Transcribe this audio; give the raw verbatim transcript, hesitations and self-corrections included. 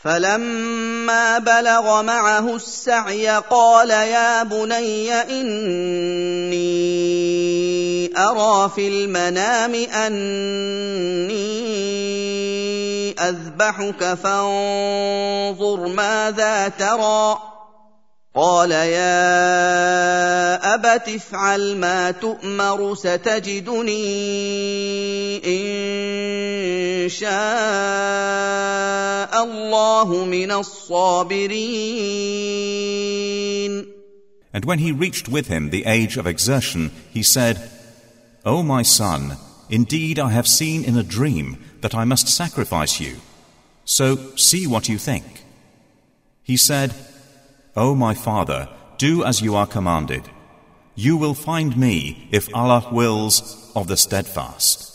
فلما بلغ معه السعي قال يا بني إني أرى في المنام أني أذبحك فانظر ماذا ترى قال يا أبت افعل ما تؤمر ستجدني إن شاء الله من الصابرين. And when he reached with him the age of exertion, he said, O my son, indeed I have seen in a dream that I must sacrifice you. So see what you think. He said, O my father, do as you are commanded. You will find me, if Allah wills, of the steadfast.